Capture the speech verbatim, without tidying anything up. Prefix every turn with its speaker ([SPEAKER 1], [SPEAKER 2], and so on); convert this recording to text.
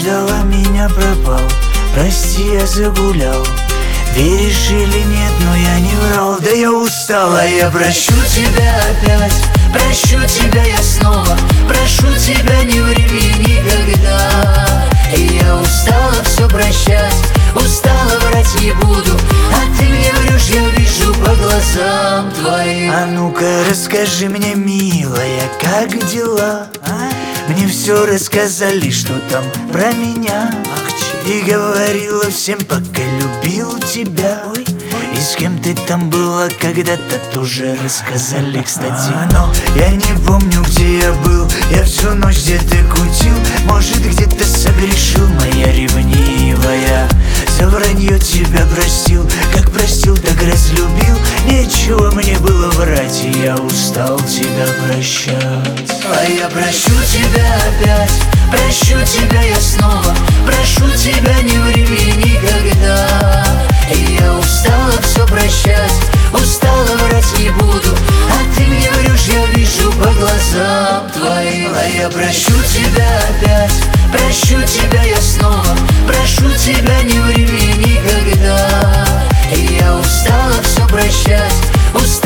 [SPEAKER 1] ждала меня, пропал. Прости, я загулял. Веришь или нет, но я не врал. Да я устала, я прощу тебя опять. Прощу тебя я снова. Прошу тебя, не ври мне никогда. И я устала все прощать. Устала, врать не буду. А ты мне врешь, я вижу по глазам твоим. А ну-ка расскажи мне, милая, как дела? Мне все рассказали, что там про меня. И говорила всем, пока любил тебя. И с кем ты там была когда-то, тоже рассказали, кстати. а, Но я не помню, где я был. Я всю ночь где-то кутил. Может, где-то согрешил, моя ревнивая. За вранье тебя простил. Как простил, так разлюбил. Нечего мне было врать, и я устал тебя прощать. А я прощу тебя опять. Прощу тебя я снова. Прошу тебя, не ври мне никогда. И я устала все прощать. Устала, врать не буду. А ты мне врешь, я вижу по глазам твоим. А я прощу тебя опять. Прощу тебя я снова. Прошу тебя, не ври мне никогда. И я устала все прощать. Устала